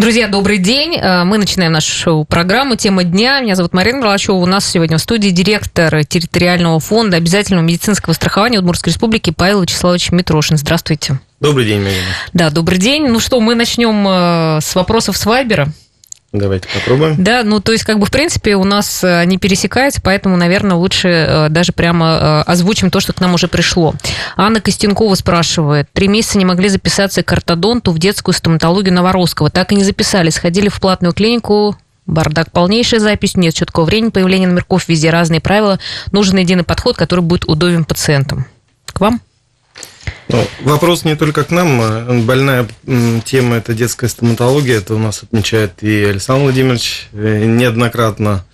Друзья, добрый день. Мы начинаем нашу программу «Тема дня». Меня зовут Марина Мерлачева. У нас сегодня в студии директор территориального фонда обязательного медицинского страхования Удмуртской республики Павел Вячеславович Митрошин. Здравствуйте. Добрый день, Марина. Да, добрый день. Ну что, мы начнем с вопросов с Вайбера. Давайте попробуем. Да, ну то есть в принципе у нас не пересекается, поэтому, наверное, лучше даже прямо озвучим то, что к нам уже пришло. Анна Костенкова спрашивает. 3 месяца не могли записаться к ортодонту в детскую стоматологию Новоросского. Так и не записались. Сходили в платную клинику. Бардак, полнейшая запись, нет четкого времени появления номерков, везде разные правила. Нужен единый подход, который будет удобен пациентам. К вам? Ну, вопрос не только к нам. Больная тема – это детская стоматология. Это у нас отмечает и Александр Владимирович неоднократно.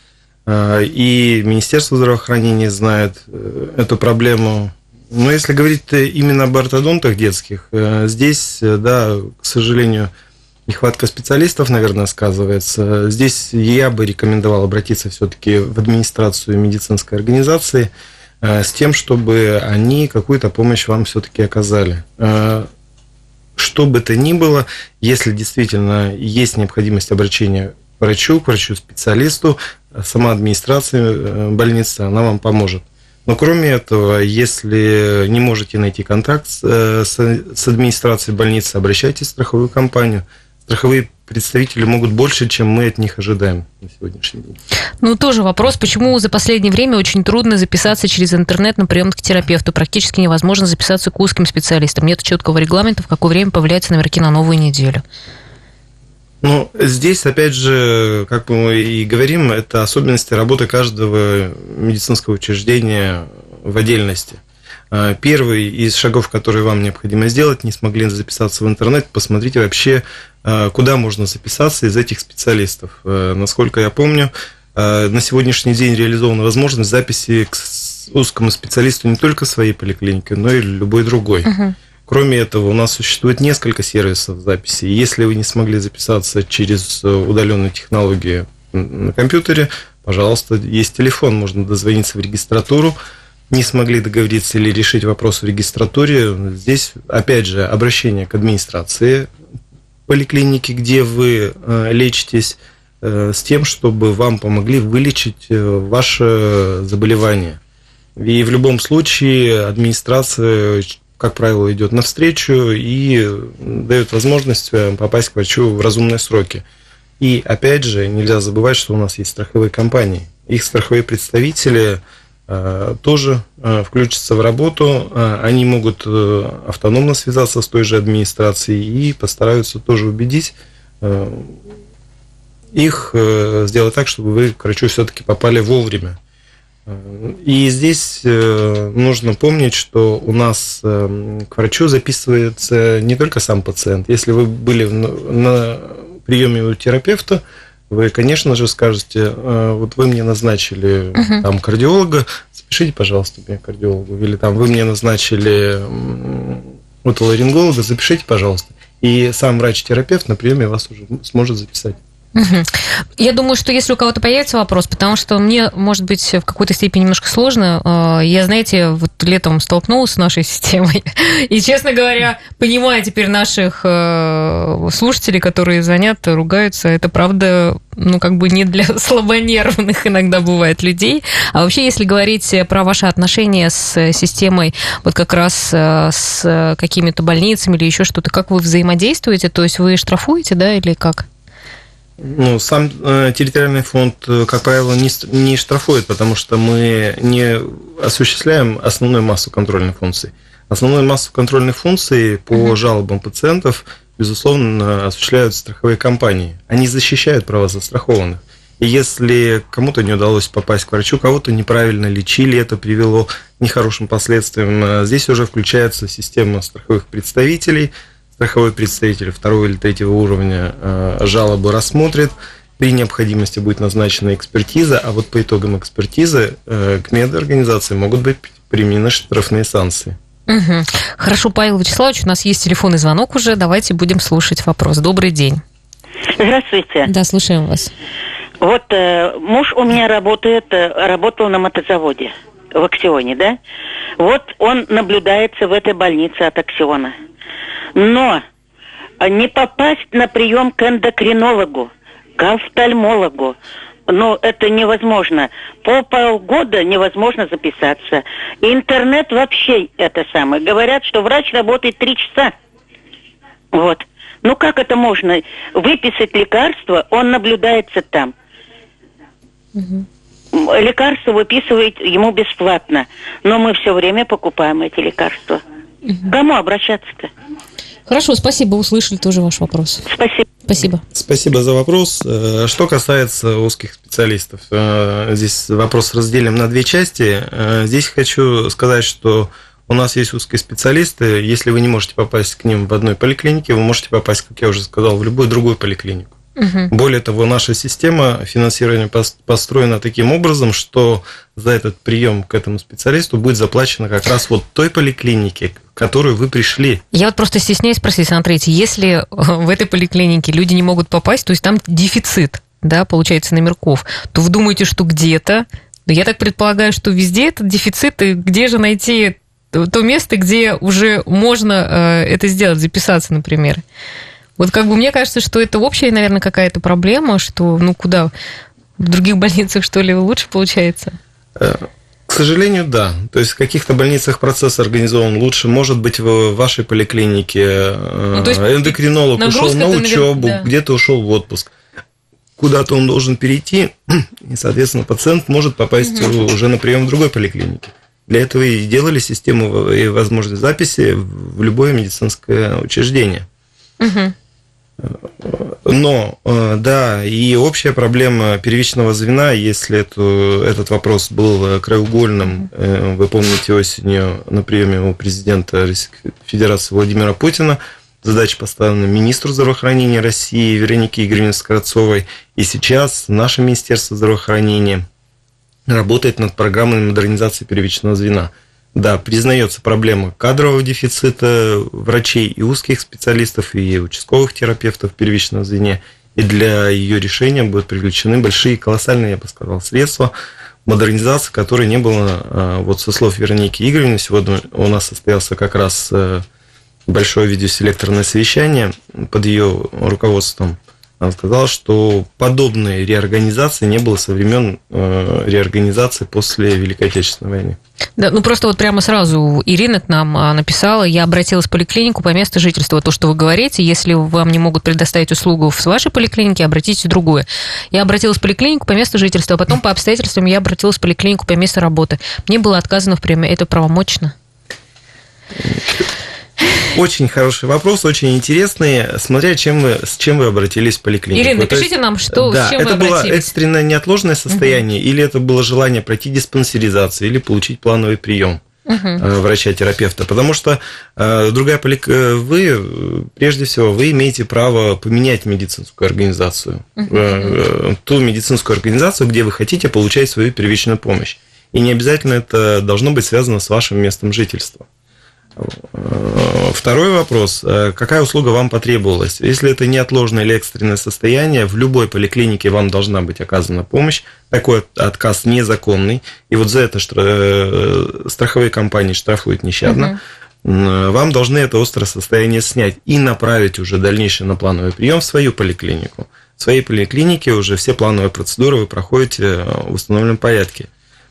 И Министерство здравоохранения знает эту проблему. Но если говорить именно об ортодонтах детских, здесь, да, к сожалению, нехватка специалистов, наверное, сказывается. Здесь я бы рекомендовал обратиться все-таки в администрацию медицинской организации с тем, чтобы они какую-то помощь вам все-таки оказали. Что бы то ни было, если действительно есть необходимость обращения к врачу-специалисту, сама администрация больницы, она вам поможет. Но кроме этого, если не можете найти контакт с администрацией больницы, обращайтесь в страховую компанию. Страховые представители могут больше, чем мы от них ожидаем на сегодняшний день. Ну, тоже вопрос, почему за последнее время очень трудно записаться через интернет на прием к терапевту. Практически невозможно записаться к узким специалистам. Нет четкого регламента, в какое время появляются номерки на новую неделю. Ну, здесь, опять же, как мы и говорим, это особенности работы каждого медицинского учреждения в отдельности. Первый из шагов, которые вам необходимо сделать, не смогли записаться в интернет, посмотрите вообще, куда можно записаться из этих специалистов. Насколько я помню, на сегодняшний день реализована возможность записи к узкому специалисту не только в своей поликлинике, но и любой другой. Кроме этого, у нас существует несколько сервисов записи. Если вы не смогли записаться через удаленную технологию на компьютере, пожалуйста, есть телефон, можно дозвониться в регистратуру. Не смогли договориться или решить вопрос в регистратуре, здесь, опять же, обращение к администрации поликлиники, где вы лечитесь, с тем, чтобы вам помогли вылечить ваше заболевание. И в любом случае администрация, как правило, идет навстречу и дает возможность попасть к врачу в разумные сроки. И, опять же, нельзя забывать, что у нас есть страховые компании. Их страховые представители тоже включатся в работу, они могут автономно связаться с той же администрацией и постараются тоже убедить их сделать так, чтобы вы к врачу все-таки попали вовремя. И здесь нужно помнить, что у нас к врачу записывается не только сам пациент. Если вы были на приеме у терапевта, вы, конечно же, скажете, вот вы мне назначили там кардиолога, запишите, пожалуйста, меня к кардиологу. Или там вы мне назначили отоларинголога, запишите, пожалуйста. И сам врач-терапевт на приеме вас уже сможет записать. Я думаю, что если у кого-то появится вопрос, потому что мне, может быть, в какой-то степени немножко сложно. Я, знаете, вот летом столкнулась с нашей системой. И, честно говоря, понимаю теперь наших слушателей, которые звонят, ругаются. Это, правда, не для слабонервных иногда бывает людей. А вообще, если говорить про ваши отношения с системой, вот как раз с какими-то больницами или еще что-то, как вы взаимодействуете? То есть вы штрафуете, да, или как? Сам территориальный фонд, как правило, не штрафует, потому что мы не осуществляем основную массу контрольных функций. Основную массу контрольных функций по жалобам пациентов, безусловно, осуществляют страховые компании. Они защищают права застрахованных. И если кому-то не удалось попасть к врачу, кого-то неправильно лечили, это привело к нехорошим последствиям, здесь уже включается система страховых представителей. Страховой представитель 2-го или 3-го уровня жалобу рассмотрит, при необходимости будет назначена экспертиза, а вот по итогам экспертизы к медорганизации могут быть применены штрафные санкции. Хорошо, Павел Вячеславович, у нас есть телефонный звонок уже, давайте будем слушать вопрос. Добрый день. Здравствуйте. Да, слушаем вас. Вот муж у меня работал на мотозаводе в Аксионе, да? Вот он наблюдается в этой больнице от Аксиона. Но не попасть на прием к эндокринологу, к офтальмологу. Но это невозможно. По полгода невозможно записаться. Интернет вообще это самое. Говорят, что врач работает 3 часа. Вот. Ну как это можно? Выписать лекарство, он наблюдается там. Лекарство выписывает ему бесплатно. Но мы все время покупаем эти лекарства. Кому обращаться-то? Хорошо, спасибо, услышали тоже ваш вопрос. Спасибо. Спасибо за вопрос. Что касается узких специалистов, здесь вопрос разделим на 2 части. Здесь хочу сказать, что у нас есть узкие специалисты. Если вы не можете попасть к ним в одной поликлинике, вы можете попасть, как я уже сказал, в любую другую поликлинику. Более того, наша система финансирования построена таким образом, что за этот прием к этому специалисту будет заплачено как раз вот той поликлинике, в которую вы пришли. Я вот просто стесняюсь спросить, смотрите, если в этой поликлинике люди не могут попасть, то есть там дефицит, да, получается, номерков, то вы думаете, что где-то, я так предполагаю, что везде этот дефицит, и где же найти то место, где уже можно это сделать, записаться, например? Вот как бы мне кажется, что это общая, наверное, какая-то проблема, что, ну, куда? В других больницах, что ли, лучше получается? К сожалению, да. То есть в каких-то больницах процесс организован лучше. Может быть, в вашей поликлинике эндокринолог ушел на учебу, да, где-то ушел в отпуск. Куда-то он должен перейти, и, соответственно, пациент может попасть уже на прием в другой поликлинике. Для этого и делали систему и возможность записи в любое медицинское учреждение. Но, да, и общая проблема первичного звена, если этот вопрос был краеугольным, вы помните, осенью на приеме у президента Российской Федерации Владимира Путина, задача поставлена министру здравоохранения России Веронике Игоревне Скворцовой, и сейчас наше Министерство здравоохранения работает над программой модернизации первичного звена. Да, признается проблема кадрового дефицита врачей и узких специалистов, и участковых терапевтов в первичном звене, и для ее решения будут привлечены большие, колоссальные, я бы сказал, средства, модернизации, которой не было, вот со слов Вероники Игоревны, сегодня у нас состоялся как раз большое видеоселекторное совещание под ее руководством. Она сказала, что подобной реорганизации не было со времен реорганизации после Великой Отечественной войны. Да, ну просто вот прямо сразу Ирина к нам написала, я обратилась в поликлинику по месту жительства. То, что вы говорите, если вам не могут предоставить услугу в вашей поликлинике, обратитесь в другую. Я обратилась в поликлинику по месту жительства, а потом по обстоятельствам я обратилась в поликлинику по месту работы. Мне было отказано в приеме. Это правомочно? Очень хороший вопрос, очень интересный, смотря с чем вы обратились в поликлинику. Ирина, напишите нам, что, да, с чем вы обратились. Это было экстренное неотложное состояние, или это было желание пройти диспансеризацию, или получить плановый прием врача-терапевта. Потому что вы, прежде всего, вы имеете право поменять медицинскую организацию. Ту медицинскую организацию, где вы хотите получать свою первичную помощь. И не обязательно это должно быть связано с вашим местом жительства. Второй вопрос. Какая услуга вам потребовалась? Если это неотложное или экстренное состояние, в любой поликлинике вам должна быть оказана помощь. Такой отказ незаконный. И вот за это страховые компании штрафуют нещадно. Вам должны это острое состояние снять и направить уже дальнейшее на плановый прием в свою поликлинику. В своей поликлинике уже все плановые процедуры вы проходите в установленном порядке.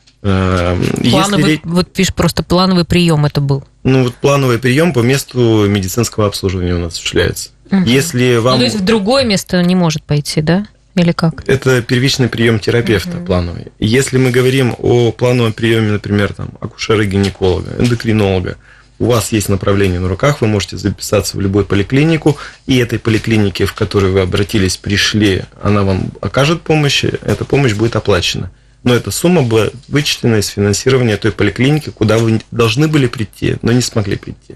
Вот пишешь, просто плановый прием это был. Ну, вот плановый прием по месту медицинского обслуживания у нас осуществляется. Если вам... то есть в другое место не может пойти, да? Или как? Это первичный прием терапевта плановый. Если мы говорим о плановом приеме, например, там, акушера-гинеколога, эндокринолога, у вас есть направление на руках, вы можете записаться в любую поликлинику, и этой поликлинике, в которой вы обратились, пришли, она вам окажет помощь, эта помощь будет оплачена. Но эта сумма была вычтена из финансирования той поликлиники, куда вы должны были прийти, но не смогли прийти.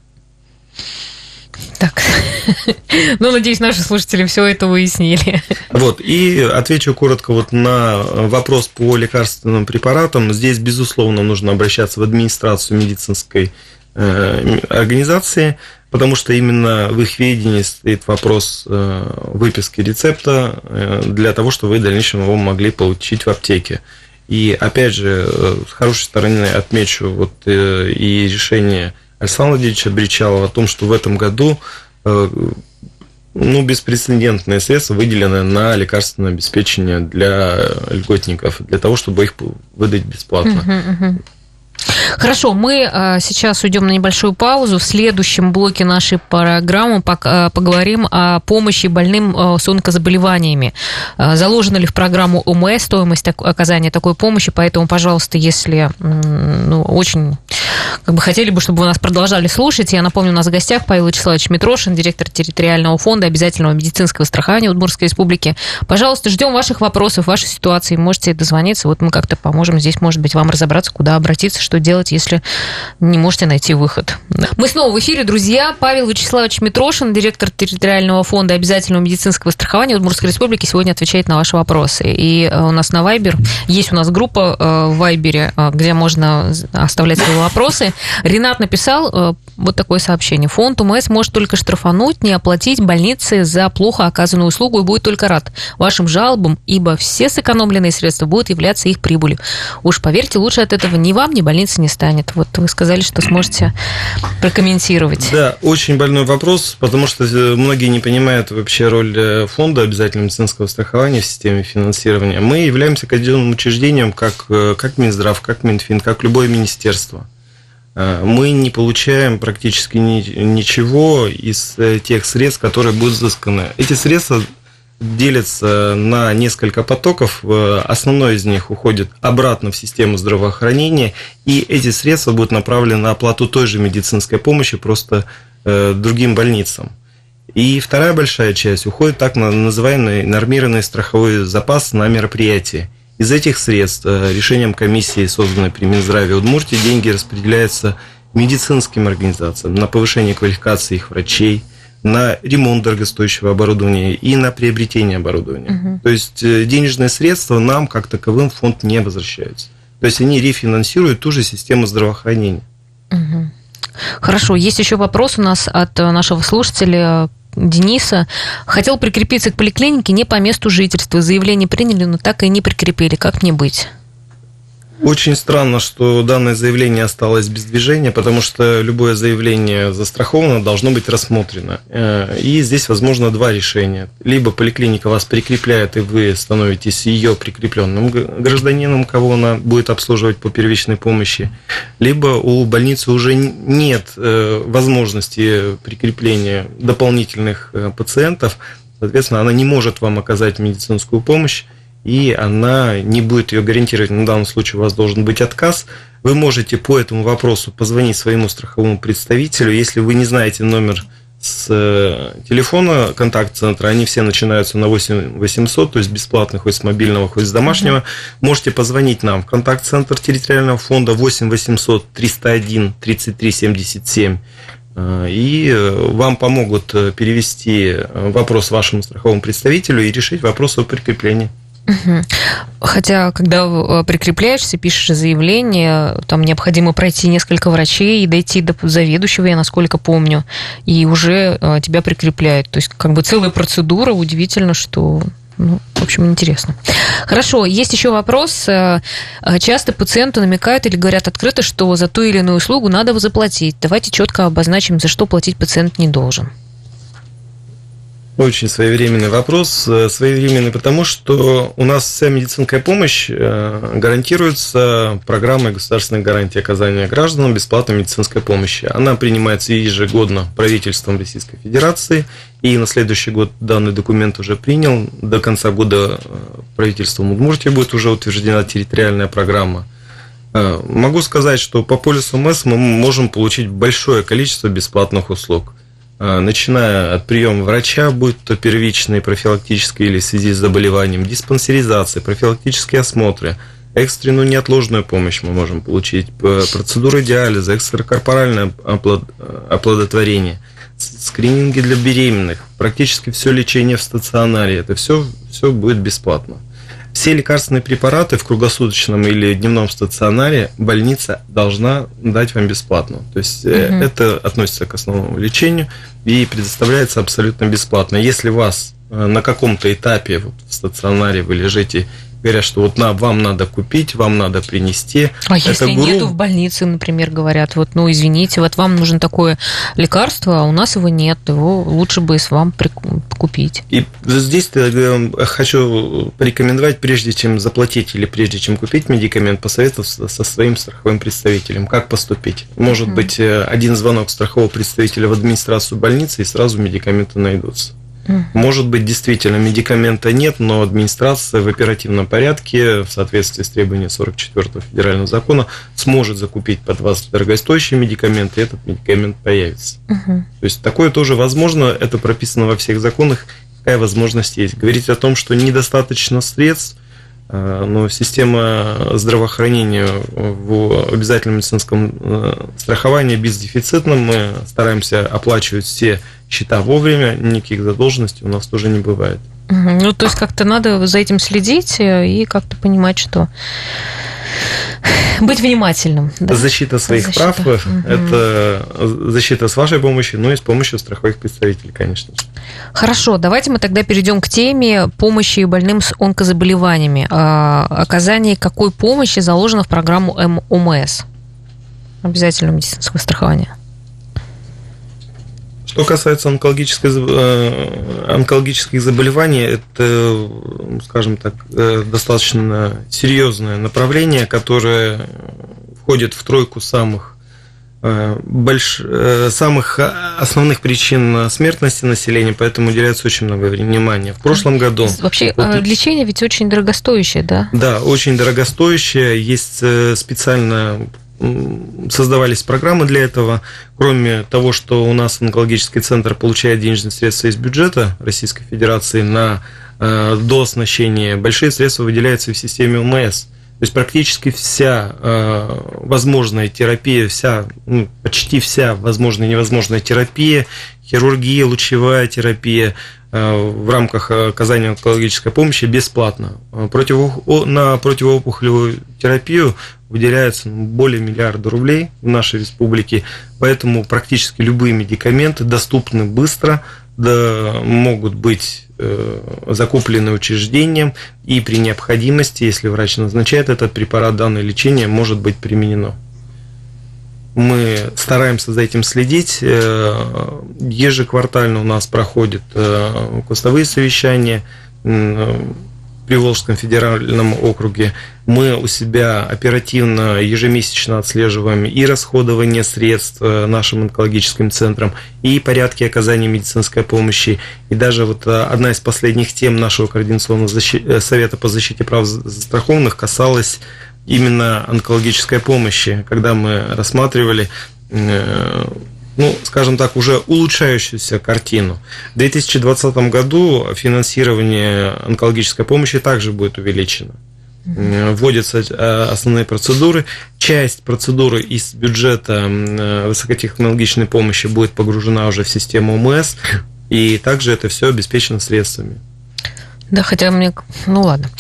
Так, ну, надеюсь, наши слушатели все это выяснили. Вот, и отвечу коротко вот на вопрос по лекарственным препаратам. Здесь, безусловно, нужно обращаться в администрацию медицинской организации, потому что именно в их ведении стоит вопрос выписки рецепта для того, чтобы вы в дальнейшем его могли получить в аптеке. И опять же, с хорошей стороны отмечу вот и решение Александра Владимировича Бричалова о том, что в этом году беспрецедентные средства выделены на лекарственное обеспечение для льготников, для того, чтобы их выдать бесплатно. Хорошо, мы сейчас уйдем на небольшую паузу. В следующем блоке нашей программы поговорим о помощи больным с онкозаболеваниями. Заложена ли в программу ОМС стоимость оказания такой помощи? Поэтому, пожалуйста, если очень хотели бы, чтобы вы нас продолжали слушать, я напомню, у нас в гостях Павел Вячеславович Митрошин, директор территориального фонда обязательного медицинского страхования Удмуртской республики. Пожалуйста, ждем ваших вопросов, вашей ситуации. Можете дозвониться. Вот мы как-то поможем здесь, может быть, вам разобраться, куда обратиться, что делать, если не можете найти выход. Мы снова в эфире, друзья. Павел Вячеславович Митрошин, директор территориального фонда обязательного медицинского страхования Удмуртской республики, сегодня отвечает на ваши вопросы. И у нас на Вайбер есть у нас группа в Вайбере, где можно оставлять свои вопросы. Ренат написал вот такое сообщение. Фонд УМС может только штрафануть, не оплатить больнице за плохо оказанную услугу и будет только рад вашим жалобам, ибо все сэкономленные средства будут являться их прибылью. Уж поверьте, лучше от этого ни вам, ни больнице не станет. Вот вы сказали, что сможете прокомментировать. Да, очень больной вопрос, потому что многие не понимают вообще роль фонда обязательного медицинского страхования в системе финансирования. Мы являемся казенным учреждением, как Минздрав, как Минфин, как любое министерство. Мы не получаем практически ничего из тех средств, которые будут взысканы. Эти средства делятся на несколько потоков. Основной из них уходит обратно в систему здравоохранения, и эти средства будут направлены на оплату той же медицинской помощи, просто другим больницам. И вторая большая часть уходит так называемый нормированный страховой запас на мероприятия. Из этих средств решением комиссии, созданной при Минздраве Удмуртии, деньги распределяются медицинским организациям на повышение квалификации их врачей, на ремонт дорогостоящего оборудования и на приобретение оборудования. То есть денежные средства нам, как таковым, в фонд не возвращаются. То есть они рефинансируют ту же систему здравоохранения. Хорошо, есть еще вопрос у нас от нашего слушателя Дениса. Хотел прикрепиться к поликлинике не по месту жительства. Заявление приняли, но так и не прикрепили. Как мне быть? Очень странно, что данное заявление осталось без движения, потому что любое заявление застраховано должно быть рассмотрено. И здесь возможно два решения. Либо поликлиника вас прикрепляет, и вы становитесь ее прикрепленным гражданином, кого она будет обслуживать по первичной помощи, либо у больницы уже нет возможности прикрепления дополнительных пациентов, соответственно, она не может вам оказать медицинскую помощь, и она не будет ее гарантировать. В данном случае у вас должен быть отказ. Вы можете по этому вопросу позвонить своему страховому представителю. Если вы не знаете номер с телефона контакт-центра, они все начинаются на 8800, то есть бесплатно, хоть с мобильного, хоть с домашнего. Можете позвонить нам в контакт-центр территориального фонда 8800 301 33 77. И вам помогут перевести вопрос вашему страховому представителю и решить вопрос о прикреплении. Хотя, когда прикрепляешься, пишешь заявление, там необходимо пройти несколько врачей и дойти до заведующего, я насколько помню, и уже тебя прикрепляют. То есть, как бы целая процедура, удивительно, что... в общем, интересно. Хорошо, есть еще вопрос. Часто пациенту намекают или говорят открыто, что за ту или иную услугу надо заплатить. Давайте четко обозначим, за что платить пациент не должен. Очень своевременный вопрос. Своевременный потому, что у нас вся медицинская помощь гарантируется программой государственной гарантии оказания гражданам бесплатной медицинской помощи. Она принимается ежегодно правительством Российской Федерации, и на следующий год данный документ уже принял. До конца года правительством Удмуртии будет уже утверждена территориальная программа. Могу сказать, что по полису МС мы можем получить большое количество бесплатных услуг. Начиная от приема врача, будь то первичные, профилактические или в связи с заболеванием, диспансеризации, профилактические осмотры, экстренную неотложную помощь мы можем получить, процедуры диализа, экстракорпоральное оплодотворение, скрининги для беременных, практически все лечение в стационаре, это все будет бесплатно. Все лекарственные препараты в круглосуточном или дневном стационаре больница должна дать вам бесплатно. То есть это относится к основному лечению и предоставляется абсолютно бесплатно. Если вас на каком-то этапе в стационаре вы лежите говорят, что вот вам надо купить, вам надо принести. А если нету в больнице, например, говорят, вот, ну, извините, вот вам нужно такое лекарство, а у нас его нет, его лучше бы вам купить. И здесь я хочу порекомендовать, прежде чем заплатить или прежде чем купить медикамент, посоветоваться со своим страховым представителем, как поступить. Может быть, один звонок страхового представителя в администрацию больницы, и сразу медикаменты найдутся. Может быть, действительно, медикамента нет, но администрация в оперативном порядке, в соответствии с требованием 44-го федерального закона, сможет закупить под вас дорогостоящий медикамент, и этот медикамент появится. То есть такое тоже возможно, это прописано во всех законах, такая возможность есть. Говорить о том, что недостаточно средств, но система здравоохранения в обязательном медицинском страховании бездефицитна, мы стараемся оплачивать все счета вовремя, никаких задолженностей у нас тоже не бывает. Ну, то есть как-то надо за этим следить и как-то понимать, что быть внимательным. Да? Защита своих прав – это защита с вашей помощью, но и с помощью страховых представителей, конечно же. Хорошо, давайте мы тогда перейдем к теме помощи больным с онкозаболеваниями. Оказание какой помощи заложено в программу ОМС? Обязательного медицинского страхования. Что касается онкологических заболеваний, это, скажем так, достаточно серьезное направление, которое входит в тройку самых основных причин смертности населения, поэтому уделяется очень много внимания. В прошлом году... Вообще, лечение ведь очень дорогостоящее, да? Да, очень дорогостоящее. Есть специально... Создавались программы для этого. Кроме того, что у нас онкологический центр получает денежные средства из бюджета Российской Федерации на дооснащение, большие средства выделяются и в системе ОМС. То есть практически вся возможная терапия, почти вся возможная и невозможная терапия, хирургия, лучевая терапия в рамках оказания онкологической помощи бесплатно. На противоопухолевую терапию выделяется более миллиарда рублей в нашей республике, поэтому практически любые медикаменты доступны быстро, могут быть закуплены учреждением, и при необходимости, если врач назначает этот препарат, данное лечение может быть применено. Мы стараемся за этим следить. Ежеквартально у нас проходят кустовые совещания в Приволжском федеральном округе. Мы у себя оперативно ежемесячно отслеживаем и расходование средств нашим онкологическим центром, и порядки оказания медицинской помощи. И даже вот одна из последних тем нашего координационного совета по защите прав застрахованных касалась именно онкологической помощи, когда мы рассматривали, скажем так, уже улучшающуюся картину. В 2020 году финансирование онкологической помощи также будет увеличено. Вводятся основные процедуры. Часть процедуры из бюджета высокотехнологичной помощи будет погружена уже в систему ОМС, и также это все обеспечено средствами. Да, хотя мне... Ну, ладно.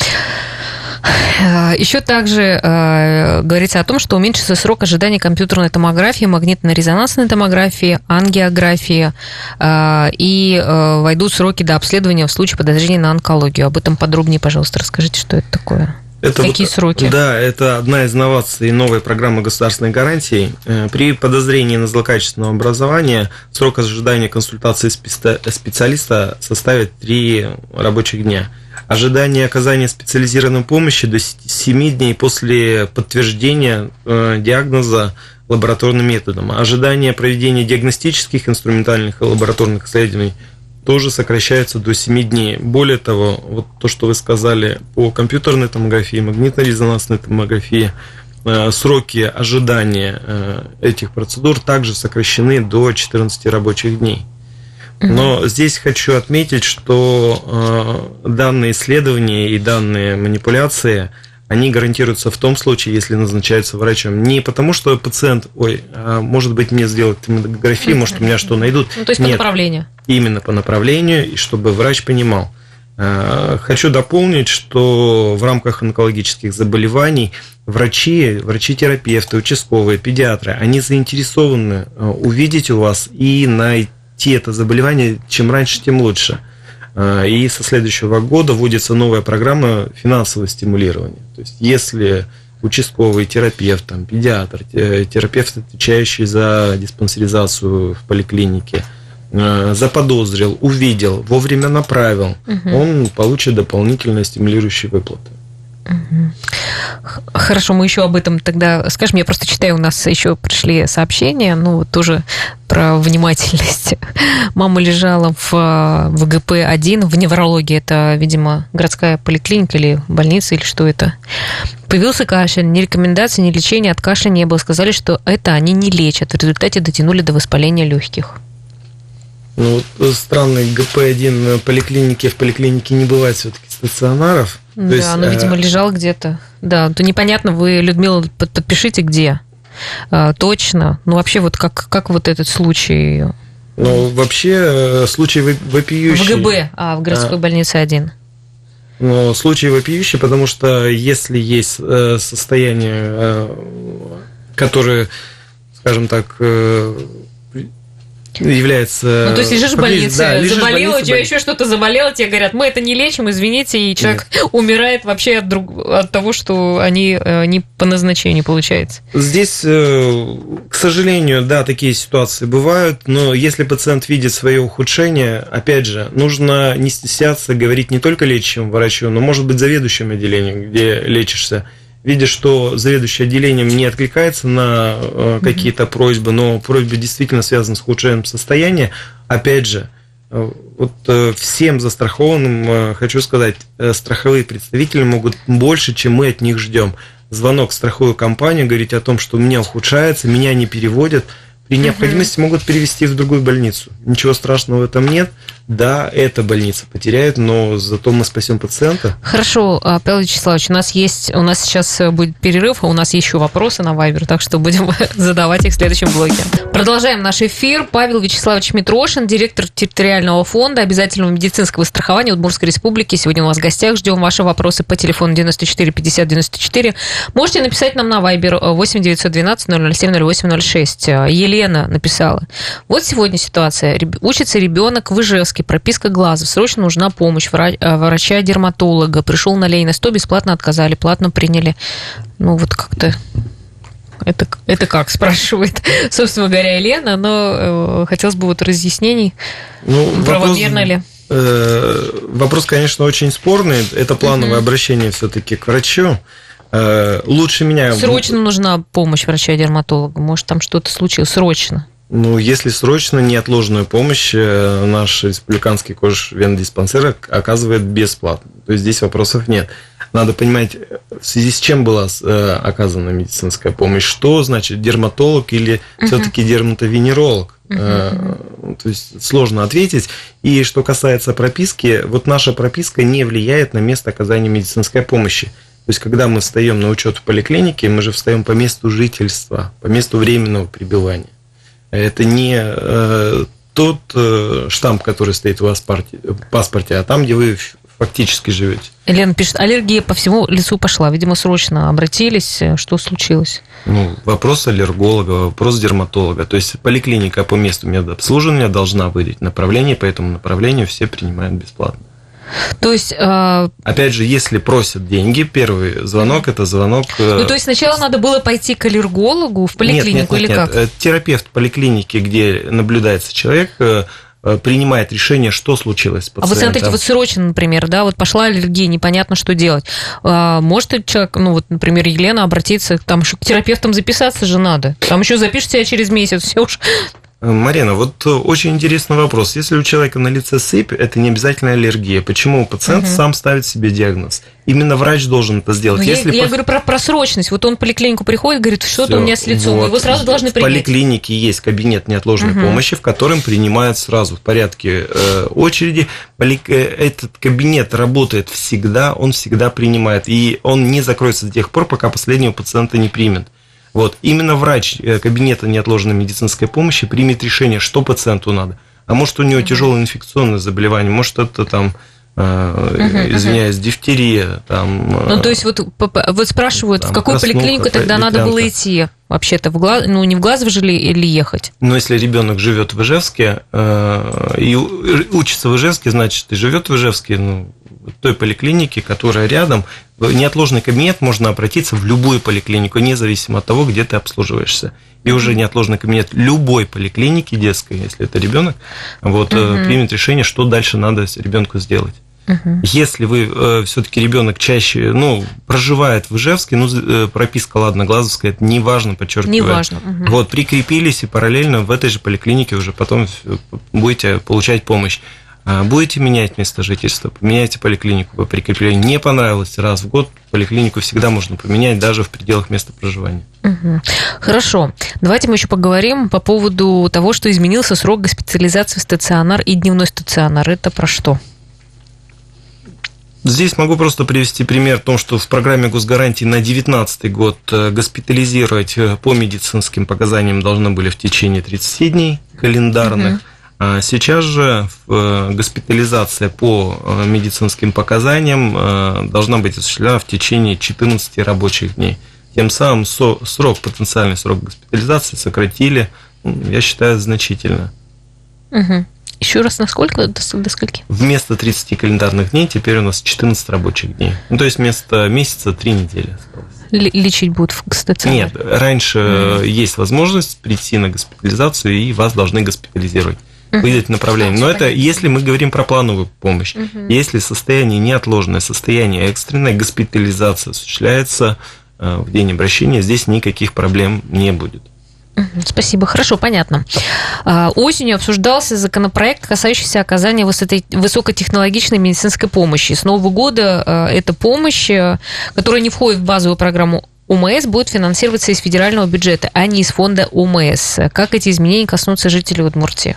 Еще также говорится о том, что уменьшится срок ожидания компьютерной томографии, магнитно-резонансной томографии, ангиографии и войдут сроки до обследования в случае подозрения на онкологию. Об этом подробнее, пожалуйста, расскажите, что это такое. Какие сроки? Да, это одна из новаций новой программы государственной гарантии. При подозрении на злокачественное образование срок ожидания консультации специалиста составит 3 рабочих дня. Ожидание оказания специализированной помощи до 7 дней после подтверждения диагноза лабораторным методом. Ожидание проведения диагностических, инструментальных и лабораторных исследований тоже сокращается до 7 дней. Более того, вот то, что вы сказали по компьютерной томографии, магнитно-резонансной томографии, сроки ожидания этих процедур также сокращены до 14 рабочих дней. Но здесь хочу отметить, что данные исследования и данные манипуляции, они гарантируются в том случае, если назначаются врачом. Не потому, что пациент, может быть, мне сделать томографию, может, у меня что найдут. То есть по направлению. Именно по направлению, и чтобы врач понимал. Хочу дополнить, что в рамках онкологических заболеваний врачи-терапевты, участковые, педиатры, они заинтересованы увидеть у вас и найти это заболевание, чем раньше, тем лучше. И со следующего года вводится новая программа финансового стимулирования. То есть, если участковый терапевт, там, педиатр, терапевт, отвечающий за диспансеризацию в поликлинике, заподозрил, увидел, вовремя направил, он получит дополнительные стимулирующие выплаты. Хорошо, мы еще об этом тогда скажем. Я просто читаю, у нас еще пришли сообщения, тоже про внимательность. Мама лежала в ВГП-1, в неврологии, это, видимо, городская поликлиника или больница, или что это. Появился кашель, ни рекомендаций, ни лечения от кашля не было. Сказали, что это они не лечат. В результате дотянули до воспаления легких. Странный ГП-1 в поликлинике не бывает все-таки стационаров. Да, видимо, лежал где-то. Да, то непонятно, вы, Людмила, подпишите, где. Точно. Вообще, как этот случай? Вообще, случай вопиющий. В ГБ, в городской больнице 1. Случай вопиющий, потому что если есть состояние, которое, скажем так, является... то есть лежишь в больнице, заболела, у тебя еще что-то заболело, тебе говорят, мы это не лечим, извините, и человек умирает вообще от того, что они не по назначению, получается. Здесь, к сожалению, да, такие ситуации бывают, но если пациент видит свое ухудшение, опять же, нужно не стесняться говорить не только лечащему врачу, но, может быть, заведующему отделением, где лечишься. Видишь, что заведующий отделением не откликается на какие-то просьбы, но просьбы действительно связаны с ухудшением состояния, опять же, всем застрахованным, хочу сказать, страховые представители могут больше, чем мы от них ждем. Звонок в страховую компанию, говорить о том, что у меня ухудшается, меня не переводят, при необходимости могут перевести в другую больницу. Ничего страшного в этом нет. Да, эта больница потеряет, но зато мы спасем пациента. Хорошо, Павел Вячеславович, у нас сейчас будет перерыв, а у нас еще вопросы на Вайбер, так что будем задавать их в следующем блоке. Продолжаем наш эфир. Павел Вячеславович Митрошин, директор территориального фонда обязательного медицинского страхования Удмуртской республики. Сегодня у нас в гостях. Ждем ваши вопросы по телефону 94 50 94. Можете написать нам на Вайбер 8 912 007 08 06. Елена написала. Вот сегодня ситуация. Учится ребенок в Ижевске. Прописка глаза. Срочно нужна помощь врача-дерматолога. Пришел на Ленина 100, бесплатно отказали, платно приняли. Как-то... Это как, спрашивает, собственно говоря, Елена, но хотелось бы разъяснений, правомерно ли. Вопрос, конечно, очень спорный. Это плановое обращение все-таки к врачу. Лучше меня... Срочно нужна помощь врача-дерматолога. Может, там что-то случилось срочно. Если срочно, неотложную помощь наш республиканский кожвенодиспансер оказывает бесплатно. То есть здесь вопросов нет. Надо понимать, в связи с чем была оказана медицинская помощь. Что значит дерматолог или все-таки дерматовенеролог? То есть сложно ответить. И что касается прописки, наша прописка не влияет на место оказания медицинской помощи. То есть, когда мы встаем на учет в поликлинике, мы же встаем по месту жительства, по месту временного пребывания. Это не тот штамп, который стоит у вас в паспорте, а там, где вы фактически живете. Елена пишет, аллергия по всему лицу пошла. Видимо, срочно обратились. Что случилось? Вопрос аллерголога, вопрос дерматолога. То есть, поликлиника по месту медобслуживания должна выдать направление, по этому направлению все принимают бесплатно. То есть... Опять же, если просят деньги, первый звонок – это звонок... то есть, сначала надо было пойти к аллергологу в поликлинику или как? Нет. Терапевт поликлиники, где наблюдается человек, принимает решение, что случилось с пациентом. А вы смотрите, срочно, например, пошла аллергия, непонятно, что делать. Может человек, например, Елена, обратиться, там к терапевтам записаться же надо. Там еще запишут себя через месяц, все уж... Марина, очень интересный вопрос. Если у человека на лице сыпь, это не обязательно аллергия. Почему пациент сам ставит себе диагноз? Именно врач должен это сделать. Я говорю про срочность. Он в поликлинику приходит, говорит, что-то у меня с лицом. Его сразу должны принять. В поликлинике есть кабинет неотложной помощи, в котором принимают сразу в порядке очереди. Этот кабинет работает всегда, он всегда принимает. И он не закроется до тех пор, пока последнего пациента не примет. Именно врач кабинета неотложной медицинской помощи примет решение, что пациенту надо. А может, у него тяжелое инфекционное заболевание, может, это извиняюсь, дифтерия. То есть, спрашивают, в какую поликлинику тогда надо было идти? вообще-то? Не в Глазово же ли ехать? Но если ребенок живет в Ижевске и учится в Ижевске, значит, и живет в Ижевске, в той поликлинике, которая рядом, в неотложный кабинет можно обратиться в любую поликлинику, независимо от того, где ты обслуживаешься. И уже неотложный кабинет любой поликлиники детской, если это ребенок, примет решение, что дальше надо ребенку сделать. Если вы все-таки ребенок чаще, проживает в Ижевске, прописка, ладно, Глазовская, это не важно, подчеркиваю. Не важно. Прикрепились, и параллельно в этой же поликлинике уже потом будете получать помощь. Будете менять место жительства, поменяйте поликлинику по прикреплению. Не понравилось раз в год, поликлинику всегда можно поменять, даже в пределах места проживания. Хорошо. Давайте мы еще поговорим по поводу того, что изменился срок госпитализации в стационар и дневной стационар. Это про что? Здесь могу просто привести пример о том, что в программе госгарантии на 2019 год госпитализировать по медицинским показаниям должны были в течение 30 дней календарных. А сейчас же госпитализация по медицинским показаниям должна быть осуществлена в течение 14 рабочих дней. Тем самым потенциальный срок госпитализации сократили, я считаю, значительно. Еще раз, насколько? До скольки? Вместо 30 календарных дней теперь у нас 14 рабочих дней. То есть вместо месяца 3 недели осталось. Лечить будут в стационаре? Нет, раньше есть возможность прийти на госпитализацию, и вас должны госпитализировать. Выдать направление. Но это если мы говорим про плановую помощь. Если состояние неотложное, состояние экстренное, госпитализация осуществляется в день обращения, здесь никаких проблем не будет. Спасибо. Хорошо, понятно. Осенью обсуждался законопроект, касающийся оказания высокотехнологичной медицинской помощи. С Нового года эта помощь, которая не входит в базовую программу ОМС, будет финансироваться из федерального бюджета, а не из фонда ОМС. Как эти изменения коснутся жителей Удмуртии?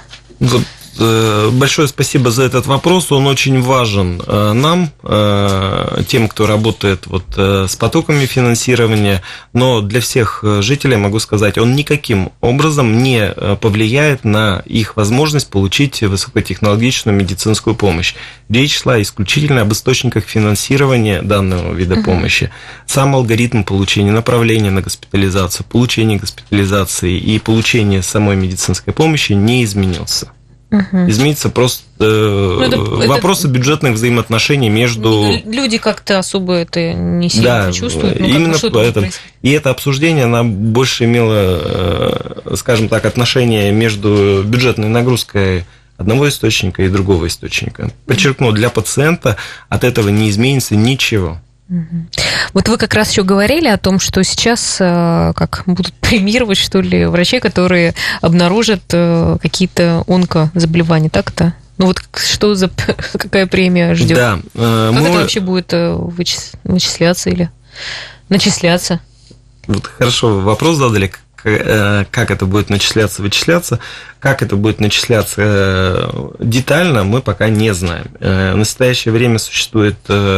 Большое спасибо за этот вопрос, он очень важен нам, тем, кто работает с потоками финансирования, но для всех жителей, могу сказать, он никаким образом не повлияет на их возможность получить высокотехнологичную медицинскую помощь. Речь шла исключительно об источниках финансирования данного вида помощи. Сам алгоритм получения направления на госпитализацию, получения госпитализации и получения самой медицинской помощи не изменился. Изменится просто вопросы бюджетных взаимоотношений между... Люди как-то особо это не сильно чувствуют. Именно поэтому. И это обсуждение, оно больше имело, скажем так, отношение между бюджетной нагрузкой одного источника и другого источника. Подчеркну, для пациента от этого не изменится ничего. Вот вы как раз еще говорили о том, что сейчас будут премировать, что ли, врачей, которые обнаружат какие-то онкозаболевания, так-то? Что какая премия ждет? Да. Как это вообще будет вычисляться или начисляться? Хорошо, вопрос задали, как это будет начисляться, вычисляться. Как это будет начисляться детально, мы пока не знаем. В настоящее время существует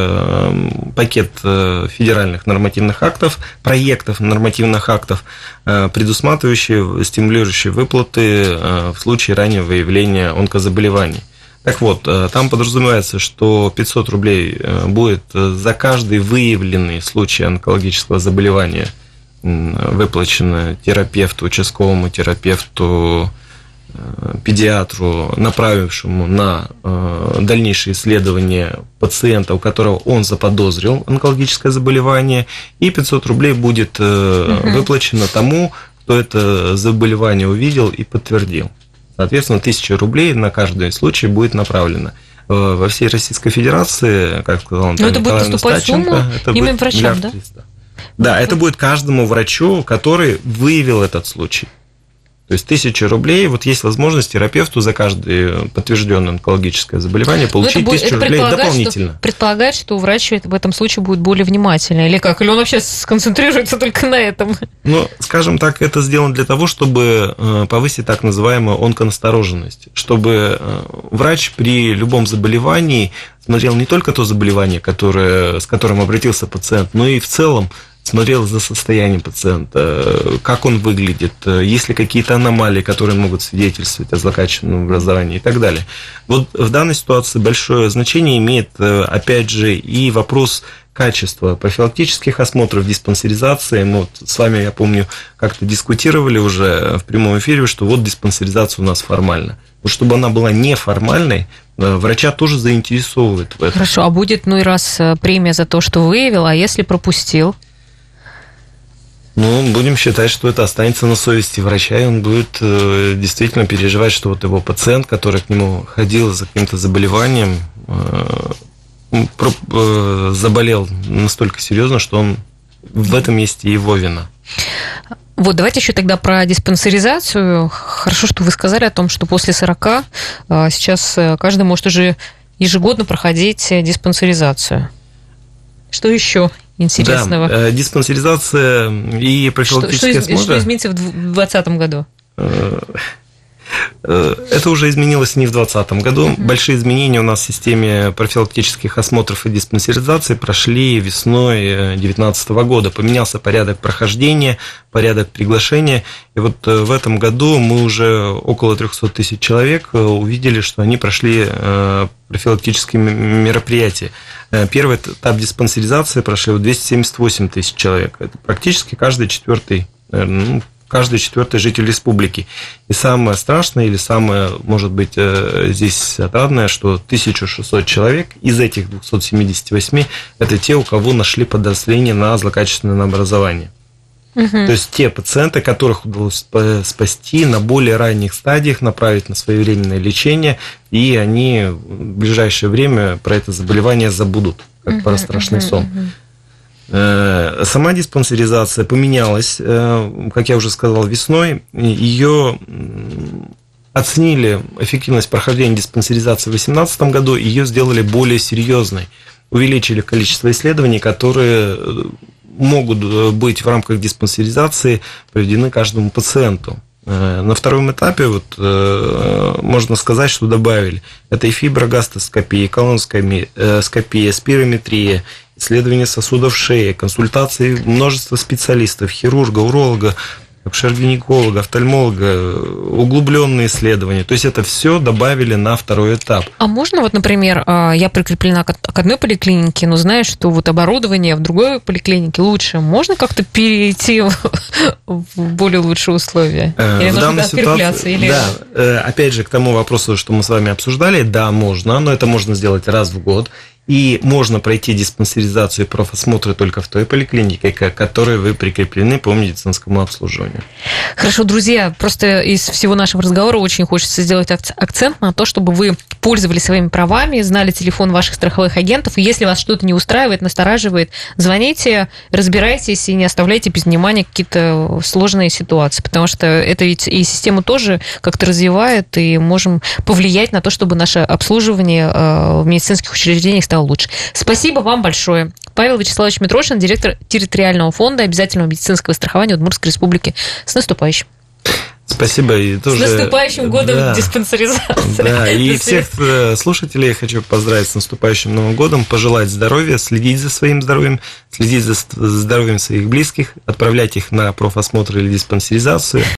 пакет федеральных нормативных актов, проектов нормативных актов, предусматривающие, стимулирующие выплаты в случае раннего выявления онкозаболеваний. Так вот, там подразумевается, что 500 рублей будет за каждый выявленный случай онкологического заболевания выплачено терапевту, участковому терапевту, педиатру, направившему на дальнейшее исследование пациента, у которого он заподозрил онкологическое заболевание, и 500 рублей будет выплачено тому, кто это заболевание увидел и подтвердил. Соответственно, 1000 рублей на каждый случай будет направлено. Во всей Российской Федерации, как сказал Антон Николаевна Стаченко, это будет врачам, да? Да, это будет каждому врачу, который выявил этот случай. То есть 1000 рублей, есть возможность терапевту за каждое подтвержденное онкологическое заболевание получить 1000 рублей дополнительно. Предполагает, что врач в этом случае будет более внимательный, или как? Или он вообще сконцентрируется только на этом? Скажем так, это сделано для того, чтобы повысить так называемую онконастороженность, чтобы врач при любом заболевании смотрел не только то заболевание, с которым обратился пациент, но и в целом смотрел за состоянием пациента, как он выглядит, есть ли какие-то аномалии, которые могут свидетельствовать о злокачественном образовании и так далее. В данной ситуации большое значение имеет, опять же, и вопрос качество профилактических осмотров, диспансеризации. Мы вот с вами, я помню, как-то дискутировали уже в прямом эфире, что вот диспансеризация у нас формальна. Вот чтобы она была неформальной, врача тоже заинтересовывает в этом. Хорошо, а будет, ну и раз премия за то, что выявил, а если пропустил? Ну, будем считать, что это останется на совести врача, и он будет действительно переживать, что вот его пациент, который к нему ходил за каким-то заболеванием, заболел настолько серьезно, что он в этом месте его вина. Вот, давайте еще тогда про диспансеризацию. Хорошо, что вы сказали о том, что после 40 сейчас каждый может уже ежегодно проходить диспансеризацию. Что еще интересного? Да, диспансеризация и профилактические осмотры. Что изменится в 2020 году? Это уже изменилось не в 2020 году. Большие изменения у нас в системе профилактических осмотров и диспансеризации прошли весной 2019 года. Поменялся порядок прохождения, порядок приглашения. И вот в этом году мы уже около 300 тысяч человек увидели, что они прошли профилактические мероприятия. Первый этап диспансеризации прошли 278 тысяч человек. Это практически каждый четвертый житель республики. И самое страшное, или самое, может быть, здесь отрадное, что 1600 человек из этих 278 это те, у кого нашли подозрение на злокачественное образование. Угу. То есть те пациенты, которых удалось спасти на более ранних стадиях, направить на своевременное лечение, и они в ближайшее время про это заболевание забудут, как про страшный сон. Сама диспансеризация поменялась, как я уже сказал, весной. Ее оценили эффективность прохождения диспансеризации в 2018 году, ее сделали более серьезной. Увеличили количество исследований, которые могут быть в рамках диспансеризации проведены каждому пациенту. На втором этапе можно сказать, что добавили. Это и фиброгастроскопия, и колоноскопия, спирометрия, исследование сосудов шеи, консультации множества специалистов, хирурга, уролога, акушер-гинеколога, офтальмолога, углубленные исследования. То есть это все добавили на второй этап. А можно, вот, например, я прикреплена к одной поликлинике, но знаю, что вот оборудование в другой поликлинике лучше. Можно как-то перейти в более лучшие условия? Или нужно переключаться? Да, опять же, к тому вопросу, что мы с вами обсуждали, да, можно, но это можно сделать раз в год. И можно пройти диспансеризацию и профосмотры только в той поликлинике, к которой вы прикреплены по медицинскому обслуживанию. Хорошо, друзья, просто из всего нашего разговора очень хочется сделать акцент на то, чтобы вы пользовались своими правами, знали телефон ваших страховых агентов, и если вас что-то не устраивает, настораживает, звоните, разбирайтесь и не оставляйте без внимания какие-то сложные ситуации, потому что это ведь и систему тоже как-то развивает, и можем повлиять на то, чтобы наше обслуживание в медицинских учреждениях стало лучше. Спасибо вам большое. Павел Вячеславович Митрошин, директор территориального фонда обязательного медицинского страхования Удмуртской республики. С наступающим. Спасибо. И тоже, с наступающим годом диспансеризации. Да, и всех слушателей я хочу поздравить с наступающим Новым годом, пожелать здоровья, следить за своим здоровьем, следить за здоровьем своих близких, отправлять их на профосмотр или диспансеризацию.